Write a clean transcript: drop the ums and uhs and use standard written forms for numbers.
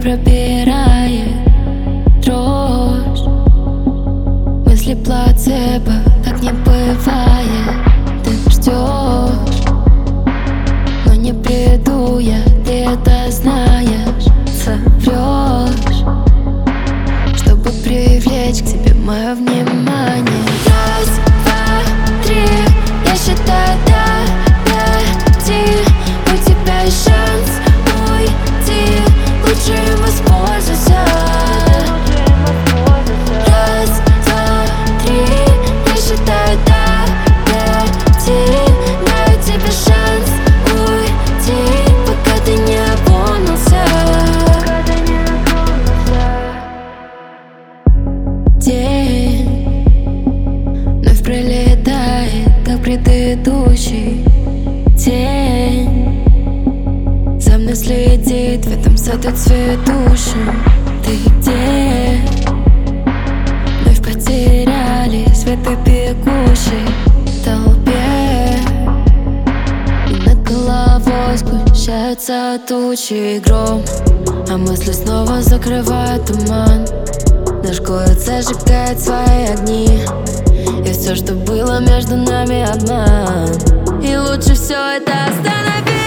пробирает дрожь. Мысли плацебо, как не бывает. Ты ждешь, но не приду я, ты это знаешь. Соврешь, чтобы привлечь к тебе мое внимание. Раз, два, три, я считаю до 5. У тебя есть шанс уйти, лучше им воспользуйся. Раз, два, три, я считаю до 5. Даю тебе шанс уйти, пока ты не опомнился. День вновь пролетает, как предыдущий. Тень за мной следит в этом саду цветущем. Ты где? Вновь потерялись в этой бегущей толпе, и над головой сгущаются тучи и гром, а мысли снова закрывают туман. Наш город зажигает свои огни, и все, что было между нами, обман. И лучше все это остановить.